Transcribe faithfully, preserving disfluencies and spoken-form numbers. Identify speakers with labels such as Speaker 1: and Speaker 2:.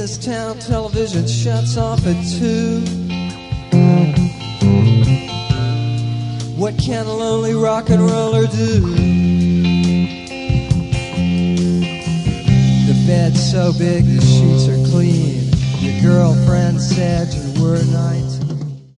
Speaker 1: this town, television shuts off at two. What can a lonely rock and roller do? The bed's so big, the sheets are clean. Your girlfriend said you were nineteen.